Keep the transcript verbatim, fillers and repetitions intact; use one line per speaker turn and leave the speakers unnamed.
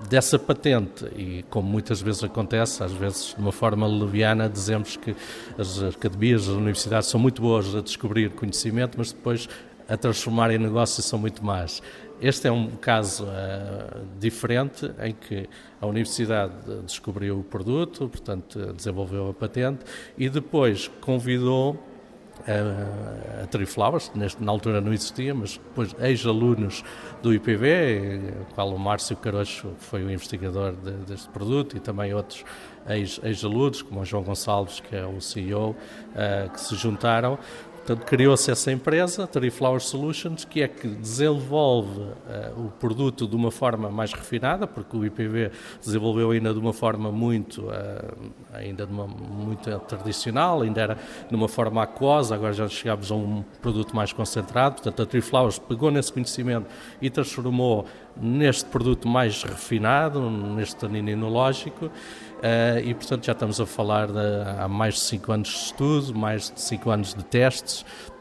dessa patente, e como muitas vezes acontece, às vezes de uma forma leviana, dizemos que as academias, as universidades são muito boas a descobrir conhecimento, mas depois a transformar em negócio são muito más. Este é um caso uh, diferente, em que a universidade descobriu o produto, portanto desenvolveu a patente, e depois convidou a, a Triflowers, neste, na altura não existia, mas depois ex-alunos do I P B, o qual o Márcio Carocho foi o investigador de, deste produto, e também outros ex, ex-alunos, como o João Gonçalves, que é o C E O, uh, que se juntaram. Portanto, criou-se essa empresa, Triflower Solutions, que é que desenvolve uh, o produto de uma forma mais refinada, porque o I P B desenvolveu ainda de uma forma muito, uh, ainda de uma, muito tradicional, ainda era de uma forma aquosa, agora já chegámos a um produto mais concentrado. Portanto, a Triflowers pegou nesse conhecimento e transformou neste produto mais refinado, neste tanino enológico. Uh, e, portanto, já estamos a falar de há mais de cinco anos de estudo, mais de cinco anos de testes,